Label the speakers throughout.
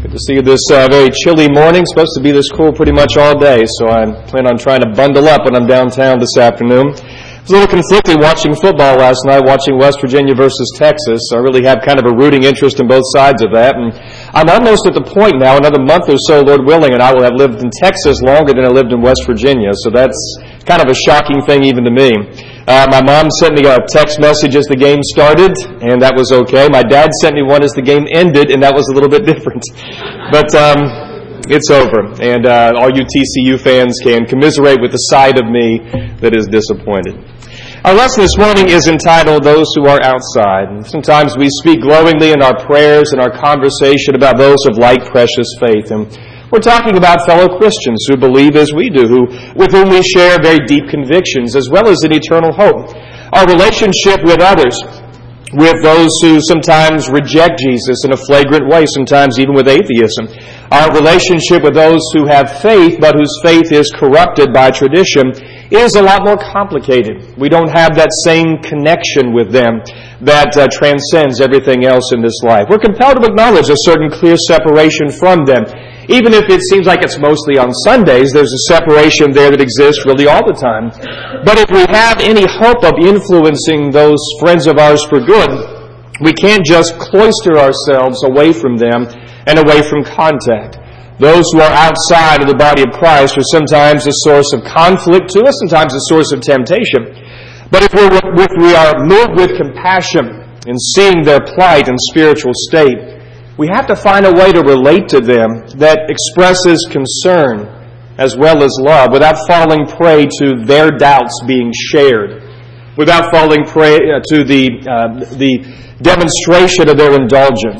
Speaker 1: Good to see you this very chilly morning. It's supposed to be this cool pretty much all day, so I plan on trying to bundle up when I'm downtown this afternoon. I was a little conflicted watching football last night, watching West Virginia versus Texas. I really have kind of a rooting interest in both sides of that. And I'm almost at the point now, another month or so, Lord willing, and I will have lived in Texas longer than I lived in West Virginia. So that's kind of a shocking thing even to me. My mom sent me a text message as the game started, and that was okay. My dad sent me one as the game ended, and that was a little bit different. But it's over, and all you TCU fans can commiserate with the side of me that is disappointed. Our lesson this morning is entitled, Those Who Are Outside. And sometimes we speak glowingly in our prayers and our conversation about those of like precious faith. And we're talking about fellow Christians who believe as we do, with whom we share very deep convictions as well as an eternal hope. Our relationship with others, with those who sometimes reject Jesus in a flagrant way, sometimes even with atheism. Our relationship with those who have faith, but whose faith is corrupted by tradition, is a lot more complicated. We don't have that same connection with them that transcends everything else in this life. We're compelled to acknowledge a certain clear separation from them. Even if it seems like it's mostly on Sundays, there's a separation there that exists really all the time. But if we have any hope of influencing those friends of ours for good, we can't just cloister ourselves away from them and away from contact. Those who are outside of the body of Christ are sometimes a source of conflict to us, sometimes a source of temptation. But if we are moved with compassion in seeing their plight and spiritual state, we have to find a way to relate to them that expresses concern as well as love without falling prey to their doubts being shared, without falling prey to the demonstration of their indulgence,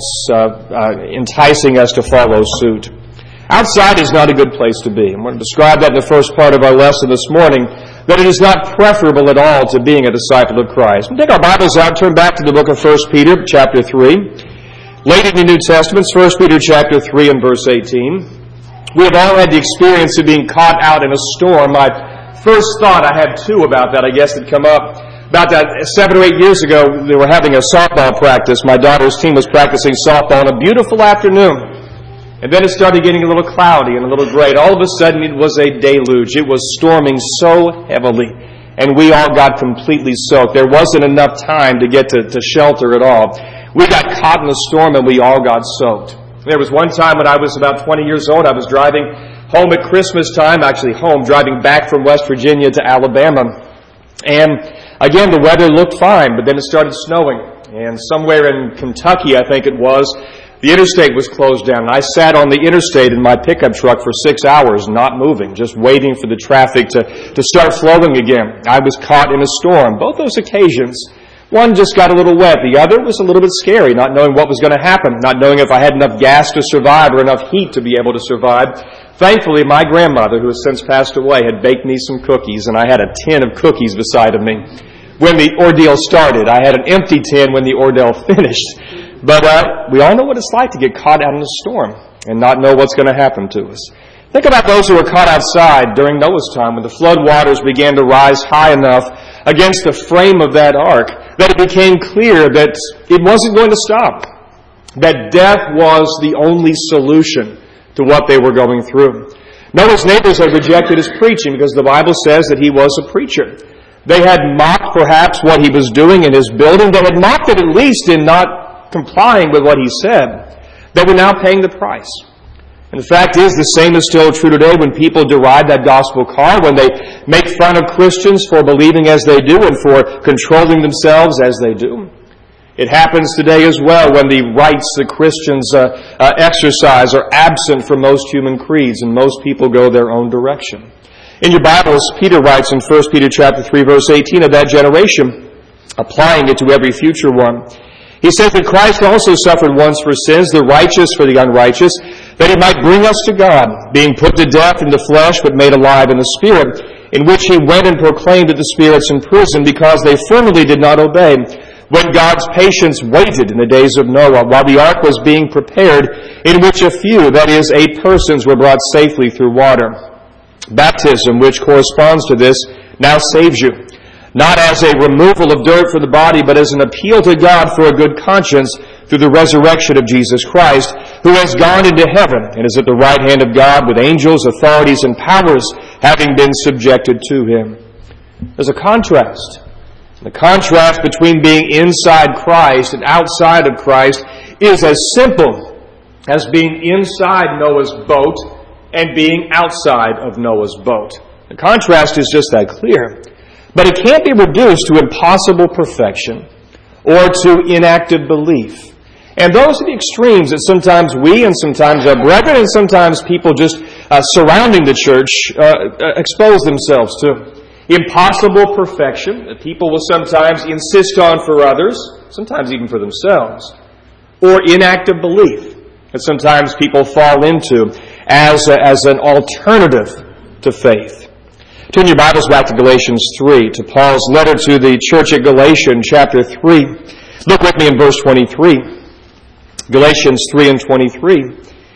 Speaker 1: enticing us to follow suit. Outside is not a good place to be. I'm going to describe that in the first part of our lesson this morning, that it is not preferable at all to being a disciple of Christ. We'll take our Bibles out, turn back to the book of 1 Peter, chapter 3. Late in the New Testament, 1 Peter chapter 3 and verse 18. We have all had the experience of being caught out in a storm. My first thought, I had two about that, I guess, that come up. About 7 or 8 years ago, they were having a softball practice. My daughter's team was practicing softball on a beautiful afternoon. And then it started getting a little cloudy and a little gray. All of a sudden, it was a deluge. It was storming so heavily. And we all got completely soaked. There wasn't enough time to get to shelter at all. We got caught in the storm and we all got soaked. There was one time when I was about 20 years old. I was driving home at Christmas time, actually home, driving back from West Virginia to Alabama. And again, the weather looked fine, but then it started snowing. And somewhere in Kentucky, I think it was, the interstate was closed down. And I sat on the interstate in my pickup truck for 6 hours, not moving, just waiting for the traffic to start flowing again. I was caught in a storm. Both those occasions, one just got a little wet. The other was a little bit scary, not knowing what was going to happen, not knowing if I had enough gas to survive or enough heat to be able to survive. Thankfully, my grandmother, who has since passed away, had baked me some cookies, and I had a tin of cookies beside of me when the ordeal started. I had an empty tin when the ordeal finished. But we all know what it's like to get caught out in a storm and not know what's going to happen to us. Think about those who were caught outside during Noah's time when the flood waters began to rise high enough against the frame of that ark that it became clear that it wasn't going to stop, that death was the only solution to what they were going through. Noah's neighbors had rejected his preaching because the Bible says that he was a preacher. They had mocked perhaps what he was doing in his building. They had mocked it at least in not complying with what he said. They were now paying the price. And the fact is, the same is still true today when people deride that gospel call, when they make fun of Christians for believing as they do and for controlling themselves as they do. It happens today as well when the rights that Christians exercise are absent from most human creeds and most people go their own direction. In your Bibles, Peter writes in 1 Peter chapter 3, verse 18 of that generation, applying it to every future one. He says that Christ also suffered once for sins, the righteous for the unrighteous, that he might bring us to God, being put to death in the flesh but made alive in the Spirit, in which he went and proclaimed to the spirits in prison because they formerly did not obey, when God's patience waited in the days of Noah, while the ark was being prepared, in which a few, that is, 8 persons, were brought safely through water. Baptism, which corresponds to this, now saves you. Not as a removal of dirt from the body, but as an appeal to God for a good conscience through the resurrection of Jesus Christ, who has gone into heaven and is at the right hand of God with angels, authorities, and powers having been subjected to him. There's a contrast. The contrast between being inside Christ and outside of Christ is as simple as being inside Noah's boat and being outside of Noah's boat. The contrast is just that clear. But it can't be reduced to impossible perfection or to inactive belief. And those are the extremes that sometimes we and sometimes our brethren and sometimes people just surrounding the church expose themselves to. Impossible perfection that people will sometimes insist on for others, sometimes even for themselves. Or inactive belief that sometimes people fall into as an alternative to faith. Turn your Bibles back to Galatians 3, to Paul's letter to the church at Galatia, chapter 3. Look with me in verse 23. Galatians 3 and 23.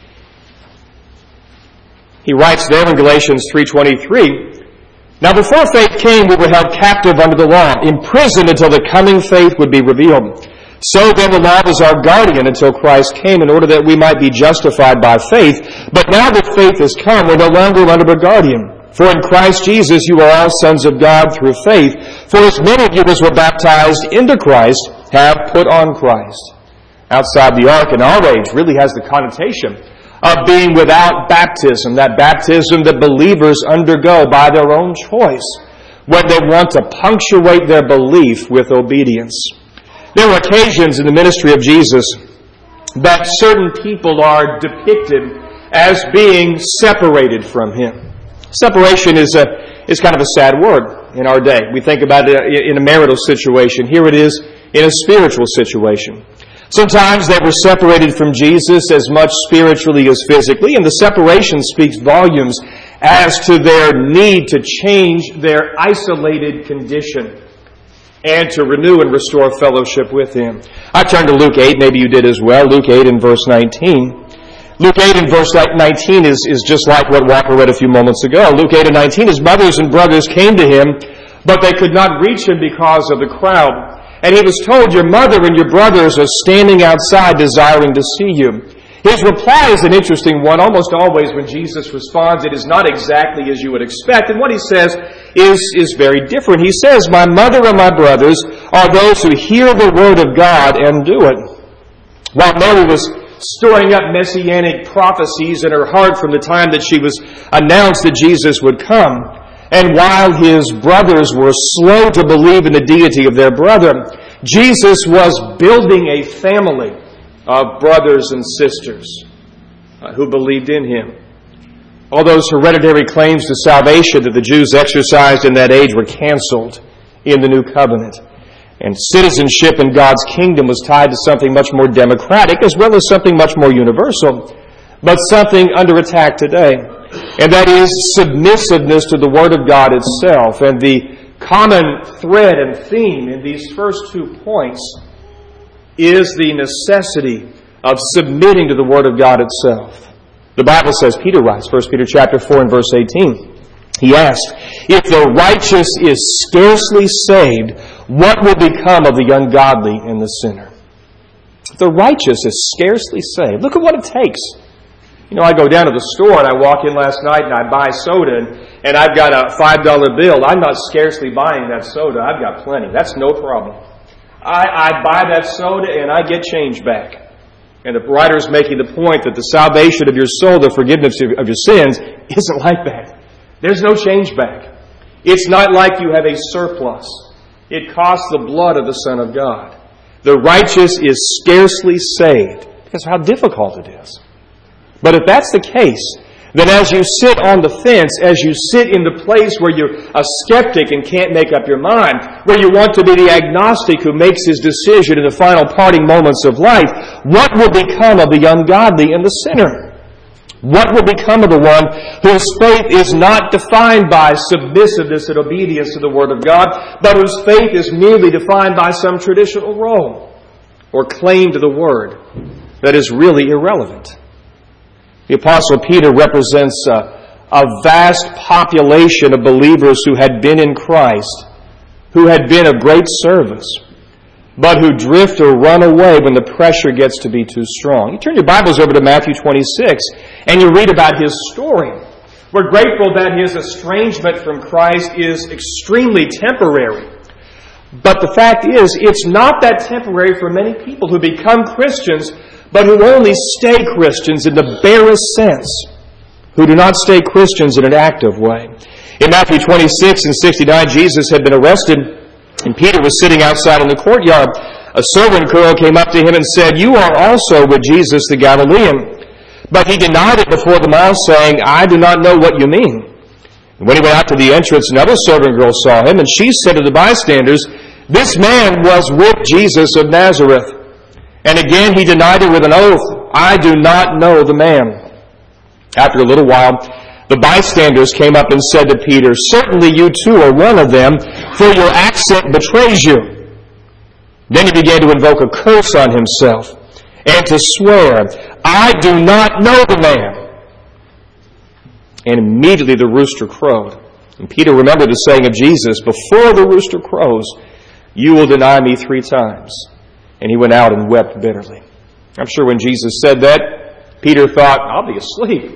Speaker 1: He writes there in Galatians 3:23, "Now before faith came, we were held captive under the law, imprisoned until the coming faith would be revealed. So then the law was our guardian until Christ came, in order that we might be justified by faith. But now that faith has come, we're no longer under a guardian. For in Christ Jesus you are all sons of God through faith. For as many of you as were baptized into Christ have put on Christ." Outside the ark in our age really has the connotation of being without baptism, that baptism that believers undergo by their own choice when they want to punctuate their belief with obedience. There are occasions in the ministry of Jesus that certain people are depicted as being separated from Him. Separation is kind of a sad word in our day. We think about it in a marital situation. Here it is in a spiritual situation. Sometimes they were separated from Jesus as much spiritually as physically, and the separation speaks volumes as to their need to change their isolated condition and to renew and restore fellowship with Him. I turned to Luke 8, maybe you did as well, Luke 8 and verse 19. Luke 8 and verse 19 is just like what Walker read a few moments ago. Luke 8 and 19, his mothers and brothers came to him, but they could not reach him because of the crowd. And he was told, "Your mother and your brothers are standing outside desiring to see you." His reply is an interesting one. Almost always when Jesus responds, it is not exactly as you would expect. And what he says is very different. He says, "My mother and my brothers are those who hear the word of God and do it." While Mary was storing up messianic prophecies in her heart from the time that she was announced that Jesus would come, and while his brothers were slow to believe in the deity of their brother, Jesus was building a family of brothers and sisters who believed in Him. All those hereditary claims to salvation that the Jews exercised in that age were canceled in the New Covenant. And citizenship in God's kingdom was tied to something much more democratic as well as something much more universal, but something under attack today. And that is submissiveness to the Word of God itself. And the common thread and theme in these first 2 points is the necessity of submitting to the Word of God itself. The Bible says, Peter writes, 1 Peter chapter 4 and verse 18, he asked, "If the righteous is scarcely saved, what will become of the ungodly and the sinner?" If the righteous is scarcely saved, look at what it takes. You know, I go down to the store and I walk in last night and I buy soda and I've got a $5 bill. I'm not scarcely buying that soda. I've got plenty. That's no problem. I buy that soda and I get change back. And the writer's making the point that the salvation of your soul, the forgiveness of your sins, isn't like that. There's no change back. It's not like you have a surplus. It costs the blood of the Son of God. The righteous is scarcely saved because of how difficult it is. But if that's the case, then as you sit on the fence, as you sit in the place where you're a skeptic and can't make up your mind, where you want to be the agnostic who makes his decision in the final parting moments of life, what will become of the ungodly and the sinner? What will become of the one whose faith is not defined by submissiveness and obedience to the Word of God, but whose faith is merely defined by some traditional role or claim to the Word that is really irrelevant? The Apostle Peter represents a vast population of believers who had been in Christ, who had been of great service, but who drift or run away when the pressure gets to be too strong. You turn your Bibles over to Matthew 26, and you read about his story. We're grateful that his estrangement from Christ is extremely temporary. But the fact is, it's not that temporary for many people who become Christians, but who only stay Christians in the barest sense, who do not stay Christians in an active way. In Matthew 26 and 69, Jesus had been arrested, and Peter was sitting outside in the courtyard. A servant girl came up to him and said, "You are also with Jesus the Galilean." But he denied it before them all, saying, "I do not know what you mean." And when he went out to the entrance, another servant girl saw him, and she said to the bystanders, "This man was with Jesus of Nazareth." And again he denied it with an oath, "I do not know the man." After a little while, the bystanders came up and said to Peter, "Certainly you too are one of them, for your accent betrays you." Then he began to invoke a curse on himself and to swear, "I do not know the man." And immediately the rooster crowed. And Peter remembered the saying of Jesus, "Before the rooster crows, you will deny me 3 times." And he went out and wept bitterly. I'm sure when Jesus said that, Peter thought, "I'll be asleep."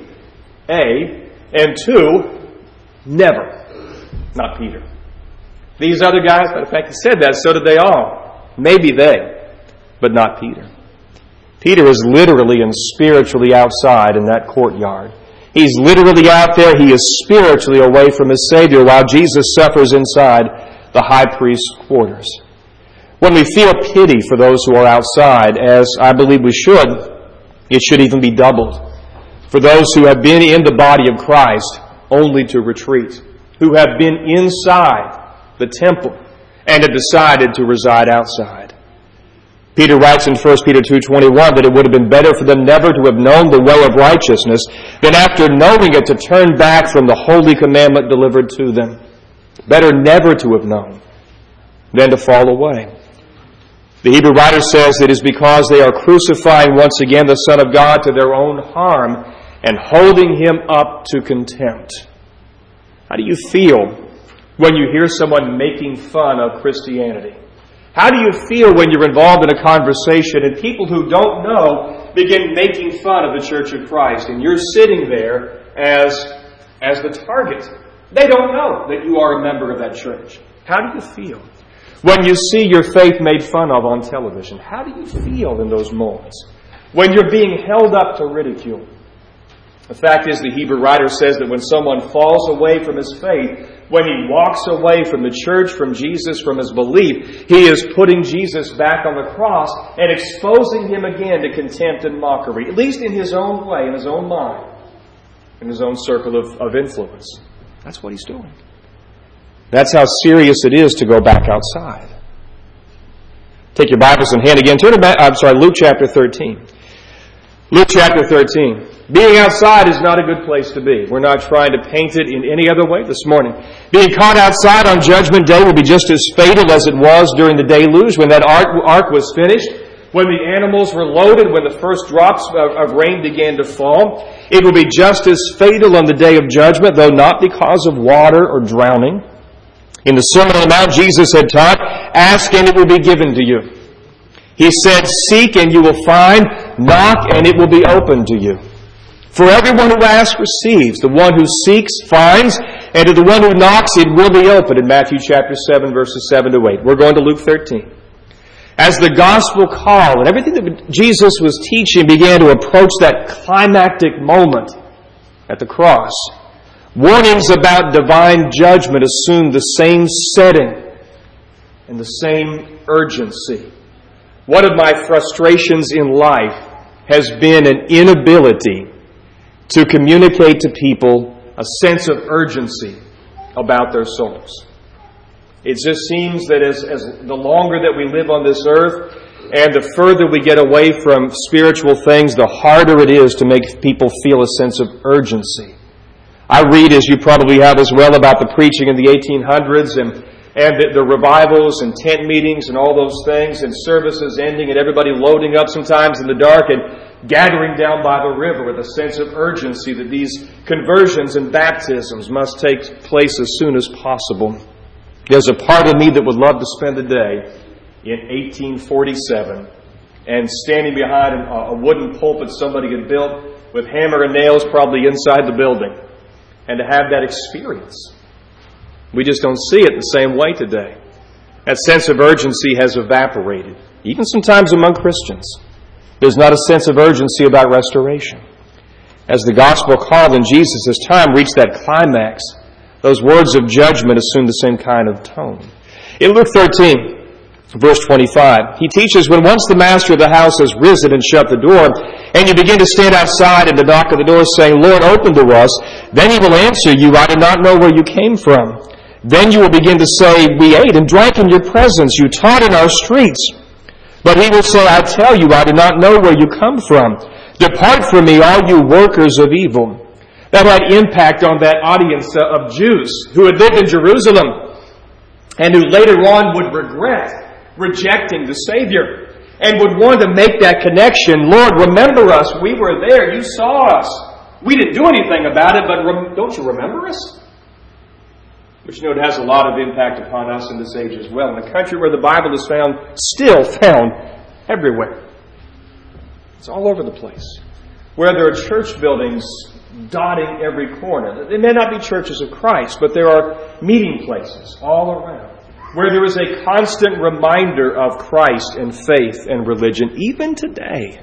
Speaker 1: A, and 2, never. Not Peter. These other guys, in fact, he said that, so did they all. Maybe they, but not Peter. Peter is literally and spiritually outside in that courtyard. He's literally out there. He is spiritually away from his Savior while Jesus suffers inside the high priest's quarters. When we feel pity for those who are outside, as I believe we should, it should even be doubled. For those who have been in the body of Christ only to retreat, who have been inside the temple and have decided to reside outside. Peter writes in 1 Peter 2:21 that it would have been better for them never to have known the way of righteousness than after knowing it to turn back from the holy commandment delivered to them. Better never to have known than to fall away. The Hebrew writer says it is because they are crucifying once again the Son of God to their own harm and holding him up to contempt. How do you feel when you hear someone making fun of Christianity? How do you feel when you're involved in a conversation and people who don't know begin making fun of the Church of Christ and you're sitting there as the target? They don't know that you are a member of that church. How do you feel when you see your faith made fun of on television? How do you feel in those moments when you're being held up to ridicule? The fact is, the Hebrew writer says that when someone falls away from his faith, when he walks away from the church, from Jesus, from his belief, he is putting Jesus back on the cross and exposing him again to contempt and mockery, at least in his own way, in his own mind, in his own circle of influence. That's what he's doing. That's how serious it is to go back outside. Take your Bibles in hand again. Turn to Luke chapter 13. Luke chapter 13. Being outside is not a good place to be. We're not trying to paint it in any other way this morning. Being caught outside on Judgment Day will be just as fatal as it was during the deluge when that ark was finished, when the animals were loaded, when the first drops of rain began to fall. It will be just as fatal on the day of judgment, though not because of water or drowning. In the Sermon on the Mount, Jesus had taught, "Ask and it will be given to you." He said, "Seek and you will find, knock and it will be opened to you." For everyone who asks receives, the one who seeks finds, and to the one who knocks it will be opened, in Matthew chapter 7, verses 7 to 8. We're going to Luke 13. As the gospel call and everything that Jesus was teaching began to approach that climactic moment at the cross, warnings about divine judgment assumed the same setting and the same urgency. One of my frustrations in life has been an inability to communicate to people a sense of urgency about their souls. It just seems that as the longer that we live on this earth and the further we get away from spiritual things, the harder it is to make people feel a sense of urgency. I read, as you probably have as well, about the preaching in the 1800s and the revivals and tent meetings and all those things and services ending and everybody loading up sometimes in the dark and gathering down by the river with a sense of urgency that these conversions and baptisms must take place as soon as possible. There's a part of me that would love to spend a day in 1847 and standing behind a wooden pulpit somebody had built with hammer and nails probably inside the building, and to have that experience. We just don't see it the same way today. That sense of urgency has evaporated, even sometimes among Christians. There's not a sense of urgency about restoration. As the gospel called in Jesus' time reached that climax, those words of judgment assume the same kind of tone. In Luke 13, verse 25, he teaches, when once the master of the house has risen and shut the door, and you begin to stand outside and to knock at the door saying, Lord, open to us, then he will answer you, I do not know where you came from. Then you will begin to say, we ate and drank in your presence, you taught in our streets. But he will say, I tell you, I do not know where you come from. Depart from me, all you workers of evil. That had impact on that audience of Jews who had lived in Jerusalem and who later on would regret rejecting the Savior and would want to make that connection. Lord, remember us. We were there. You saw us. We didn't do anything about it, but don't you remember us? But it has a lot of impact upon us in this age as well. In a country where the Bible is still found everywhere. It's all over the place. Where there are church buildings dotting every corner. They may not be churches of Christ, but there are meeting places all around. Where there is a constant reminder of Christ and faith and religion, even today.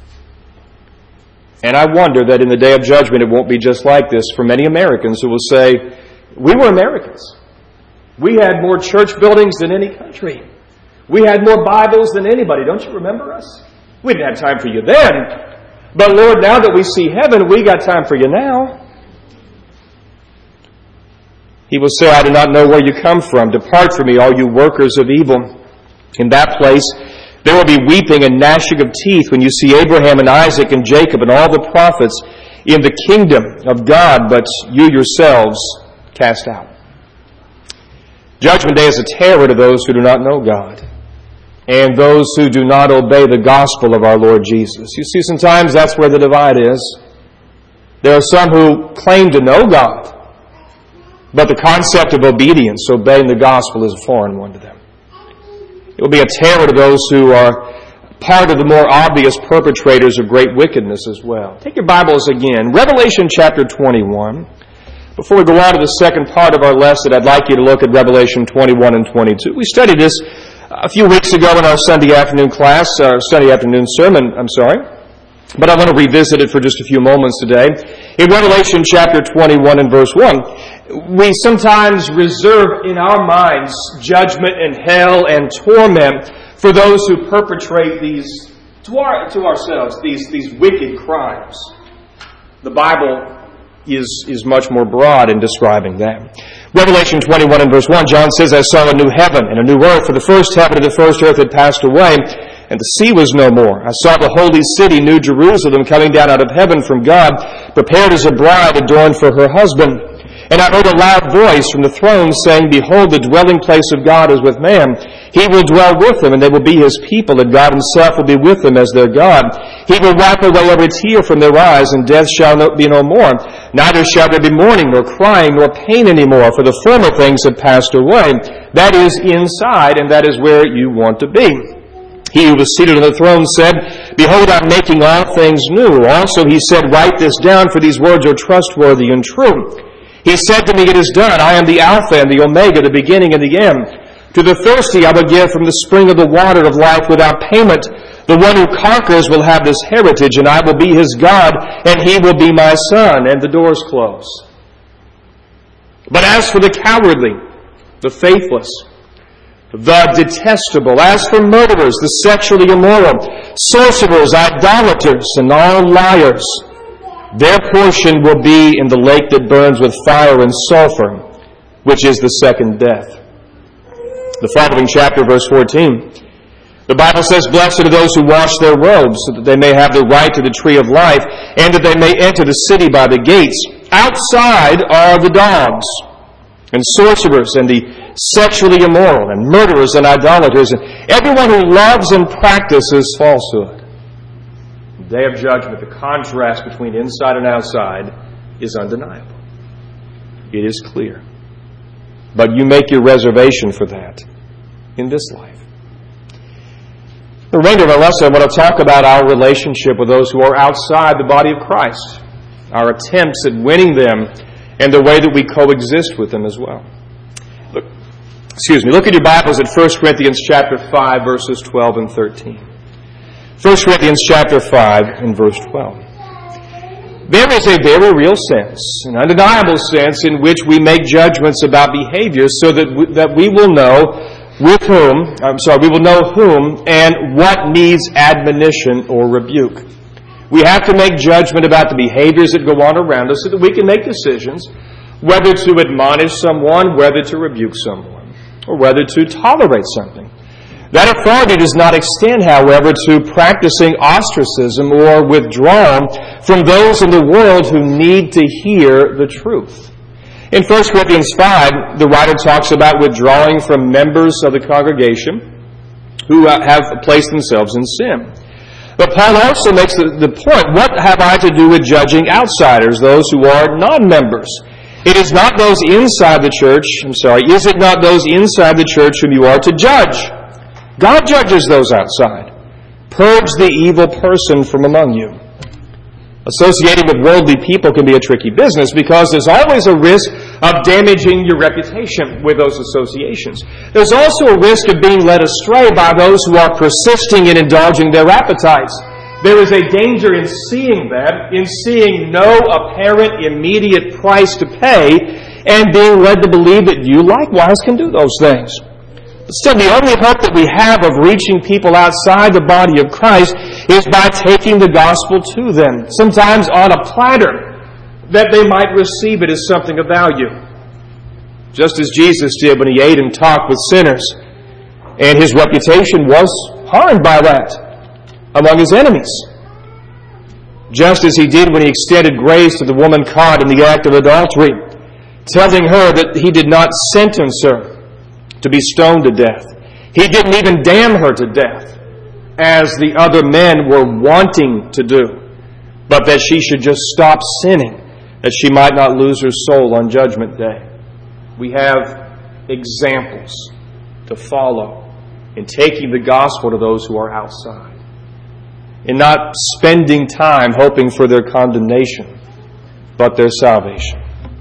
Speaker 1: And I wonder that in the day of judgment it won't be just like this for many Americans who will say, we were Americans. We had more church buildings than any country. We had more Bibles than anybody. Don't you remember us? We didn't have time for you then. But Lord, now that we see heaven, we got time for you now. He will say, I do not know where you come from. Depart from me, all you workers of evil. In that place, there will be weeping and gnashing of teeth when you see Abraham and Isaac and Jacob and all the prophets in the kingdom of God, but you yourselves cast out. Judgment Day is a terror to those who do not know God and those who do not obey the gospel of our Lord Jesus. You see, sometimes that's where the divide is. There are some who claim to know God, but the concept of obedience, obeying the gospel, is a foreign one to them. It will be a terror to those who are part of the more obvious perpetrators of great wickedness as well. Take your Bibles again. Revelation chapter 21. Before we go on to the second part of our lesson, I'd like you to look at Revelation 21 and 22. We studied this a few weeks ago in our Sunday afternoon class, our Sunday afternoon sermon, but I want to revisit it for just a few moments today. In Revelation chapter 21 and verse 1, we sometimes reserve in our minds judgment and hell and torment for those who perpetrate these, to ourselves, these wicked crimes. The Bible is much more broad in describing them. Revelation 21 and verse 1, John says, I saw a new heaven and a new earth, for the first heaven and the first earth had passed away, and the sea was no more. I saw the holy city, New Jerusalem, coming down out of heaven from God, prepared as a bride adorned for her husband. And I heard a loud voice from the throne saying, Behold, the dwelling place of God is with man. He will dwell with them, and they will be his people, and God himself will be with them as their God. He will wipe away every tear from their eyes, and death shall be no more. Neither shall there be mourning, nor crying, nor pain any more, for the former things have passed away. That is inside, and that is where you want to be. He who was seated on the throne said, Behold, I am making all things new. Also he said, Write this down, for these words are trustworthy and true. He said to me, It is done. I am the Alpha and the Omega, the beginning and the end. To the thirsty I will give from the spring of the water of life without payment. The one who conquers will have this heritage, and I will be his God, and he will be my son. And the doors close. But as for the cowardly, the faithless, the detestable, as for murderers, the sexually immoral, sorcerers, idolaters, and all liars, their portion will be in the lake that burns with fire and sulfur, which is the second death. The following chapter, verse 14, the Bible says, Blessed are those who wash their robes, so that they may have the right to the tree of life, and that they may enter the city by the gates. Outside are the dogs, and sorcerers, and the sexually immoral, and murderers, and idolaters, and everyone who loves and practices falsehood. Day of judgment, the contrast between inside and outside is undeniable. It is clear. But you make your reservation for that in this life. The remainder of our lesson, I want to talk about our relationship with those who are outside the body of Christ, our attempts at winning them, and the way that we coexist with them as well. Look at your Bibles at 1 Corinthians chapter 5, verses 12 and 13. 1 Corinthians chapter 5 and verse 12. There is a very real sense, an undeniable sense, in which we make judgments about behavior so that we will know whom and what needs admonition or rebuke. We have to make judgment about the behaviors that go on around us so that we can make decisions whether to admonish someone, whether to rebuke someone, or whether to tolerate something. That authority does not extend, however, to practicing ostracism or withdrawal from those in the world who need to hear the truth. In 1 Corinthians 5, the writer talks about withdrawing from members of the congregation who have placed themselves in sin. But Paul also makes the point, what have I to do with judging outsiders, those who are non-members? It is not those inside the church, is it not those inside the church whom you are to judge? God judges those outside. Purge the evil person from among you. Associating with worldly people can be a tricky business because there's always a risk of damaging your reputation with those associations. There's also a risk of being led astray by those who are persisting in indulging their appetites. There is a danger in seeing them, in seeing no apparent immediate price to pay, and being led to believe that you likewise can do those things. But still, the only hope that we have of reaching people outside the body of Christ is by taking the gospel to them, sometimes on a platter, that they might receive it as something of value. Just as Jesus did when he ate and talked with sinners, and his reputation was harmed by that among his enemies. Just as he did when he extended grace to the woman caught in the act of adultery, telling her that he did not sentence her to be stoned to death. He didn't even damn her to death, as the other men were wanting to do, but that she should just stop sinning, that she might not lose her soul on Judgment Day. We have examples to follow in taking the gospel to those who are outside, in not spending time hoping for their condemnation, but their salvation.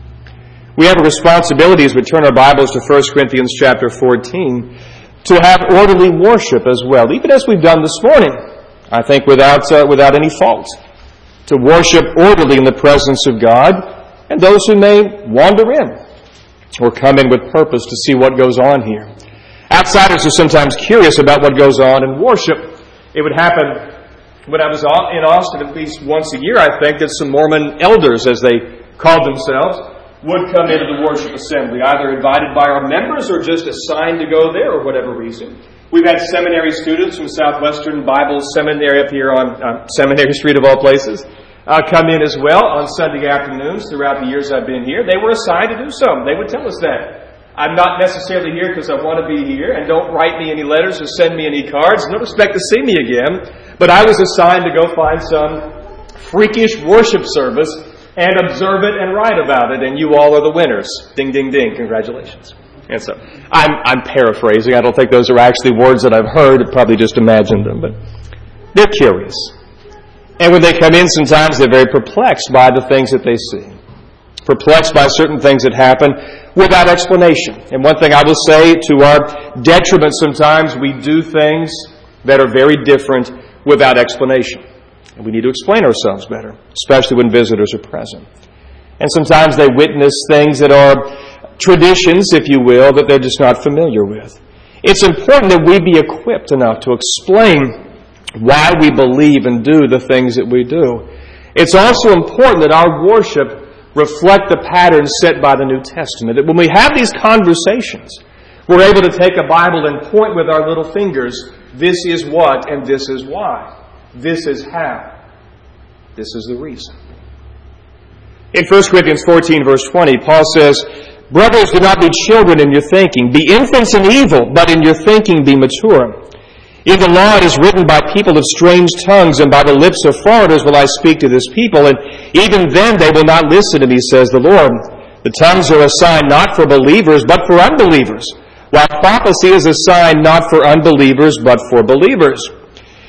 Speaker 1: We have a responsibility as we turn our Bibles to 1 Corinthians chapter 14 to have orderly worship as well, even as we've done this morning, I think without any fault, to worship orderly in the presence of God and those who may wander in or come in with purpose to see what goes on here. Outsiders are sometimes curious about what goes on in worship. It would happen when I was in Austin at least once a year, I think, that some Mormon elders, as they called themselves, would come into the worship assembly, either invited by our members or just assigned to go there or whatever reason. We've had seminary students from Southwestern Bible Seminary up here on Seminary Street of all places come in as well on Sunday afternoons throughout the years I've been here. They were assigned to do so. They would tell us that. I'm not necessarily here because I want to be here, and don't write me any letters or send me any cards. Don't expect to see me again. But I was assigned to go find some freakish worship service and observe it and write about it, and you all are the winners. Ding, ding, ding. Congratulations. And so, I'm paraphrasing. I don't think those are actually words that I've heard. I probably just imagined them, but they're curious. And when they come in, sometimes they're very perplexed by the things that they see. Perplexed by certain things that happen without explanation. And one thing I will say, to our detriment sometimes, we do things that are very different without explanation. And we need to explain ourselves better, especially when visitors are present. And sometimes they witness things that are traditions, if you will, that they're just not familiar with. It's important that we be equipped enough to explain why we believe and do the things that we do. It's also important that our worship reflect the patterns set by the New Testament. That when we have these conversations, we're able to take a Bible and point with our little fingers, this is what and this is why. This is how. This is the reason. In 1 Corinthians 14, verse 20, Paul says, "Brothers, do not be children in your thinking. Be infants in evil, but in your thinking be mature. In the law it is written, by people of strange tongues and by the lips of foreigners will I speak to this people, and even then they will not listen to me, says the Lord. The tongues are a sign not for believers, but for unbelievers, while prophecy is a sign not for unbelievers, but for believers.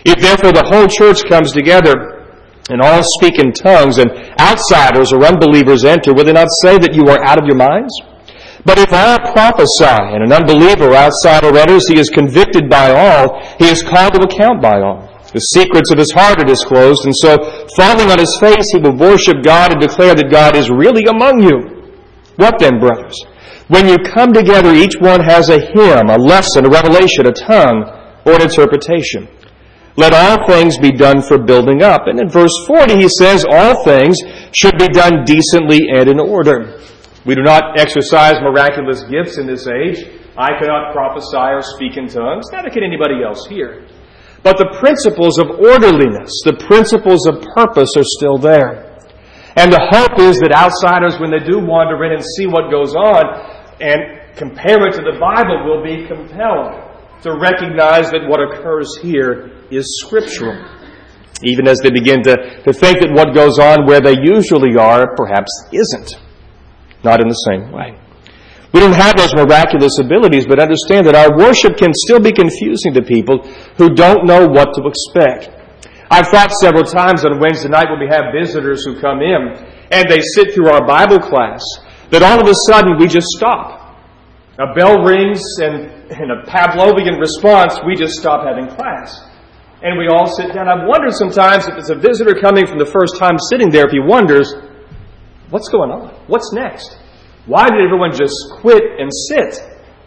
Speaker 1: If therefore the whole church comes together and all speak in tongues, and outsiders or unbelievers enter, will they not say that you are out of your minds? But if all prophesy, and an unbeliever or outsider enters, he is convicted by all, he is called to account by all. The secrets of his heart are disclosed, and so, falling on his face, he will worship God and declare that God is really among you. What then, brothers? When you come together, each one has a hymn, a lesson, a revelation, a tongue, or an interpretation. Let all things be done for building up. And in verse 40 he says, all things should be done decently and in order. We do not exercise miraculous gifts in this age. I cannot prophesy or speak in tongues. Neither can anybody else here. But the principles of orderliness, the principles of purpose are still there. And the hope is that outsiders, when they do wander in and see what goes on and compare it to the Bible, will be compelled to recognize that what occurs here is scriptural. Even as they begin to think that what goes on where they usually are perhaps isn't. Not in the same way. We don't have those miraculous abilities, but understand that our worship can still be confusing to people who don't know what to expect. I've thought several times on Wednesday night when we have visitors who come in and they sit through our Bible class, that all of a sudden we just stop. A bell rings and in a Pavlovian response, we just stop having class. And we all sit down. I've wondered sometimes if it's a visitor coming from the first time sitting there, if he wonders, what's going on? What's next? Why did everyone just quit and sit?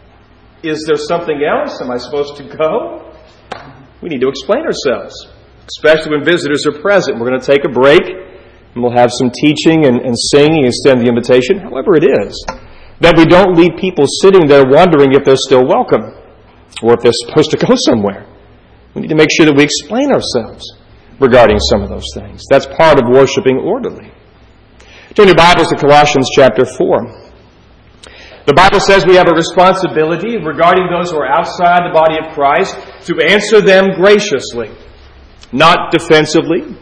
Speaker 1: Is there something else? Am I supposed to go? We need to explain ourselves, especially when visitors are present. We're going to take a break, and we'll have some teaching and singing and extend the invitation, however it is, that we don't leave people sitting there wondering if they're still welcome or if they're supposed to go somewhere. We need to make sure that we explain ourselves regarding some of those things. That's part of worshiping orderly. Turn your Bibles to Colossians chapter 4. The Bible says we have a responsibility regarding those who are outside the body of Christ to answer them graciously, not defensively,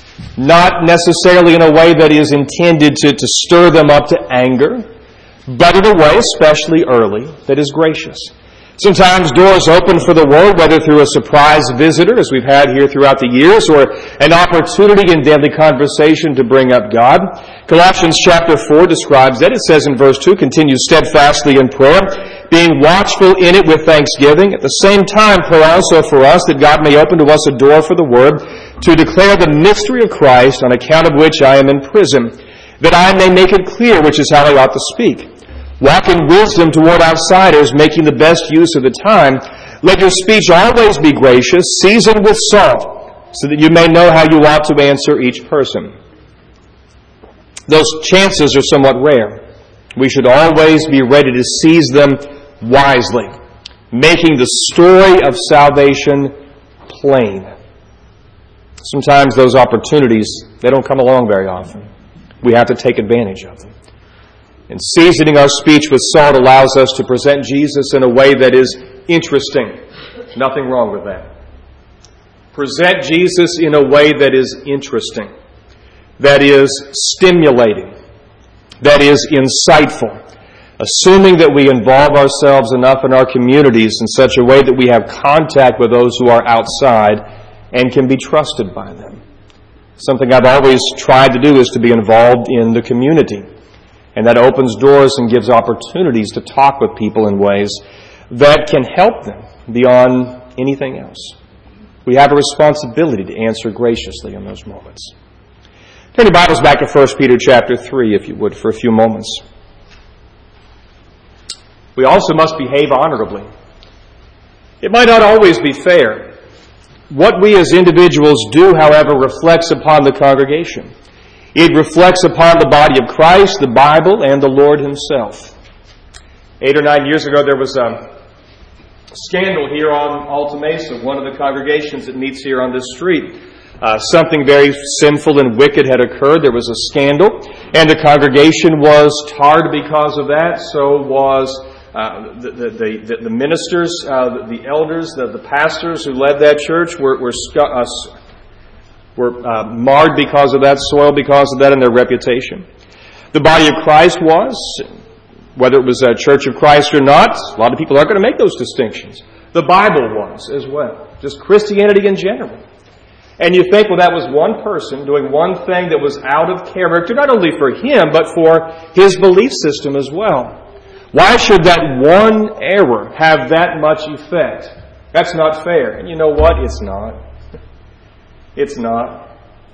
Speaker 1: not necessarily in a way that is intended to stir them up to anger, but in a way, especially early, that is gracious. Sometimes doors open for the Word, whether through a surprise visitor, as we've had here throughout the years, or an opportunity in daily conversation to bring up God. Colossians chapter 4 describes that. It says in verse 2, continue steadfastly in prayer, being watchful in it with thanksgiving. At the same time, pray also for us that God may open to us a door for the Word, to declare the mystery of Christ, on account of which I am in prison, that I may make it clear which is how I ought to speak. Walk in wisdom toward outsiders, making the best use of the time. Let your speech always be gracious, seasoned with salt, so that you may know how you ought to answer each person. Those chances are somewhat rare. We should always be ready to seize them wisely, making the story of salvation plain. Sometimes those opportunities, they don't come along very often. We have to take advantage of them. And seasoning our speech with salt allows us to present Jesus in a way that is interesting. Nothing wrong with that. Present Jesus in a way that is interesting, that is stimulating, that is insightful, assuming that we involve ourselves enough in our communities in such a way that we have contact with those who are outside and can be trusted by them. Something I've always tried to do is to be involved in the community. And that opens doors and gives opportunities to talk with people in ways that can help them beyond anything else. We have a responsibility to answer graciously in those moments. Turn your Bibles back to 1 Peter chapter 3, if you would, for a few moments. We also must behave honorably. It might not always be fair. What we as individuals do, however, reflects upon the congregation. It reflects upon the body of Christ, the Bible, and the Lord Himself. 8 or 9 years ago, there was a scandal here on Alta Mesa, one of the congregations that meets here on this street. Something very sinful and wicked had occurred. There was a scandal, and the congregation was tarred because of that. So was the ministers, the elders, the pastors who led that church were marred because of that, soiled because of that, and their reputation. The body of Christ was, whether it was a Church of Christ or not, a lot of people aren't going to make those distinctions. The Bible was as well. Just Christianity in general. And you think, well, that was one person doing one thing that was out of character, not only for him, but for his belief system as well. Why should that one error have that much effect? That's not fair. And you know what? It's not. It's not.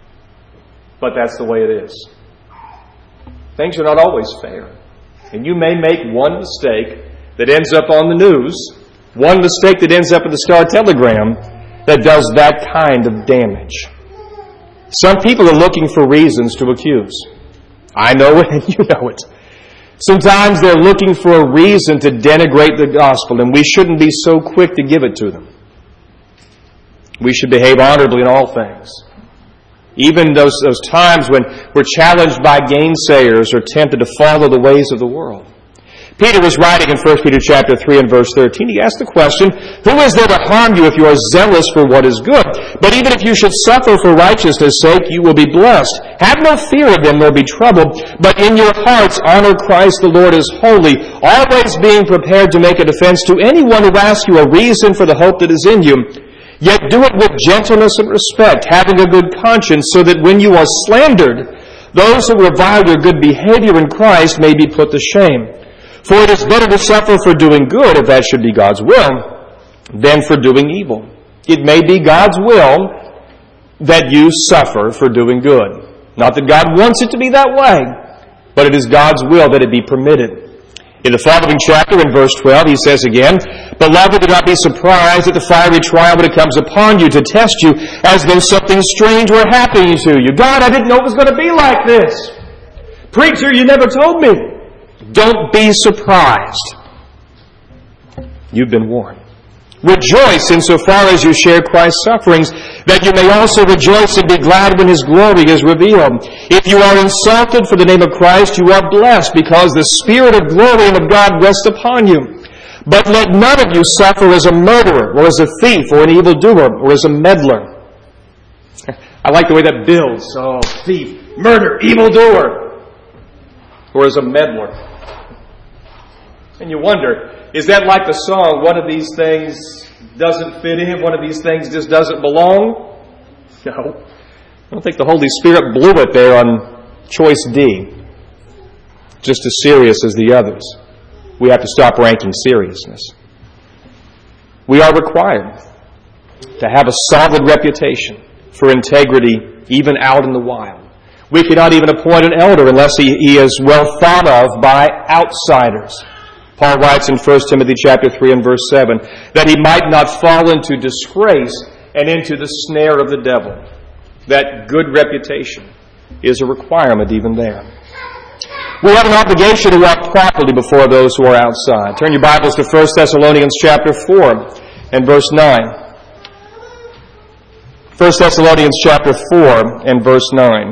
Speaker 1: But that's the way it is. Things are not always fair. And you may make one mistake that ends up on the news, one mistake that ends up in the Star-Telegram that does that kind of damage. Some people are looking for reasons to accuse. I know it and you know it. Sometimes they're looking for a reason to denigrate the gospel, and we shouldn't be so quick to give it to them. We should behave honorably in all things. Even those times when we're challenged by gainsayers or tempted to follow the ways of the world. Peter was writing in 1 Peter chapter 3 and verse 13. He asked the question, "Who is there to harm you if you are zealous for what is good? But even if you should suffer for righteousness' sake, you will be blessed. Have no fear of them nor be troubled, but in your hearts honor Christ the Lord as holy, always being prepared to make a defense to anyone who asks you a reason for the hope that is in you. Yet do it with gentleness and respect, having a good conscience, so that when you are slandered, those who revile your good behavior in Christ may be put to shame. For it is better to suffer for doing good, if that should be God's will, than for doing evil." It may be God's will that you suffer for doing good. Not that God wants it to be that way, but it is God's will that it be permitted. In the following chapter, in verse 12, he says again, "Beloved, do not be surprised at the fiery trial when it comes upon you to test you, as though something strange were happening to you. God, I didn't know it was going to be like this. Preacher, you never told me." Don't be surprised. You've been warned. Rejoice insofar as you share Christ's sufferings, that you may also rejoice and be glad when His glory is revealed. If you are insulted for the name of Christ, you are blessed, because the Spirit of glory and of God rests upon you. But let none of you suffer as a murderer, or as a thief, or an evildoer, or as a meddler. I like the way that builds. Oh, thief, murder, evildoer, or as a meddler. And you wonder, is that like the song, one of these things doesn't fit in, one of these things just doesn't belong? No. I don't think the Holy Spirit blew it there on choice D. Just as serious as the others. We have to stop ranking seriousness. We are required to have a solid reputation for integrity even out in the wild. We cannot even appoint an elder unless he is well thought of by outsiders. Paul writes in 1 Timothy chapter 3 and verse 7, that he might not fall into disgrace and into the snare of the devil. That good reputation is a requirement even there. We have an obligation to walk properly before those who are outside. Turn your Bibles to 1 Thessalonians chapter 4 and verse 9. 1 Thessalonians chapter 4 and verse 9.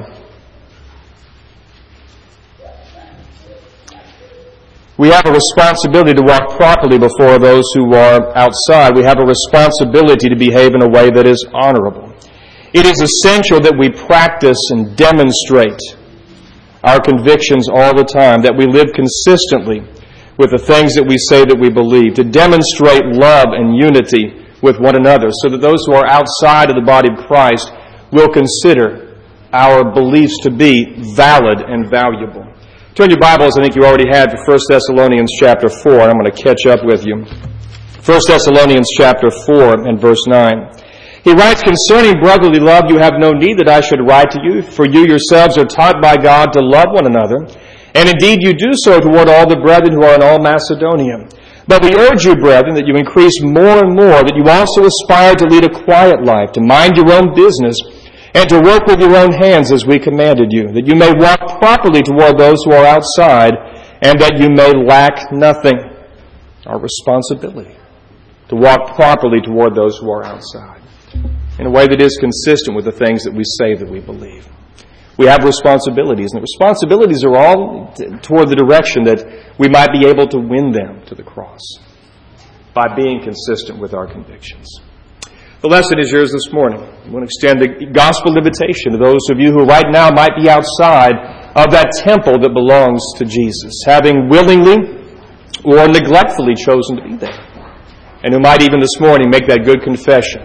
Speaker 1: We have a responsibility to walk properly before those who are outside. We have a responsibility to behave in a way that is honorable. It is essential that we practice and demonstrate our convictions all the time, that we live consistently with the things that we say that we believe, to demonstrate love and unity with one another, so that those who are outside of the body of Christ will consider our beliefs to be valid and valuable. Turn your Bibles, I think you already had, to 1 Thessalonians chapter 4. I'm going to catch up with you. 1 Thessalonians chapter 4 and verse 9. He writes, "Concerning brotherly love, you have no need that I should write to you, for you yourselves are taught by God to love one another, and indeed you do so toward all the brethren who are in all Macedonia. But we urge you, brethren, that you increase more and more, that you also aspire to lead a quiet life, to mind your own business, and to work with your own hands as we commanded you, that you may walk properly toward those who are outside, and that you may lack nothing." Our responsibility to walk properly toward those who are outside, in a way that is consistent with the things that we say that we believe. We have responsibilities, and the responsibilities are all toward the direction that we might be able to win them to the cross by being consistent with our convictions. The lesson is yours this morning. I want to extend the gospel invitation to those of you who right now might be outside of that temple that belongs to Jesus, having willingly or neglectfully chosen to be there, and who might even this morning make that good confession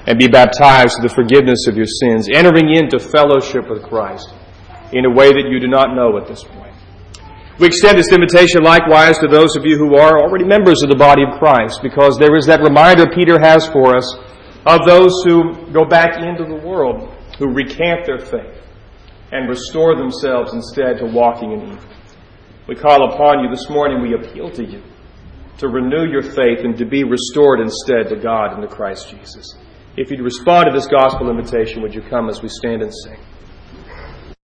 Speaker 1: and be baptized to the forgiveness of your sins, entering into fellowship with Christ in a way that you do not know at this point. We extend this invitation likewise to those of you who are already members of the body of Christ, because there is that reminder Peter has for us of those who go back into the world, who recant their faith and restore themselves instead to walking in evil. We call upon you this morning, we appeal to you to renew your faith and to be restored instead to God and to Christ Jesus. If you'd respond to this gospel invitation, would you come as we stand and sing?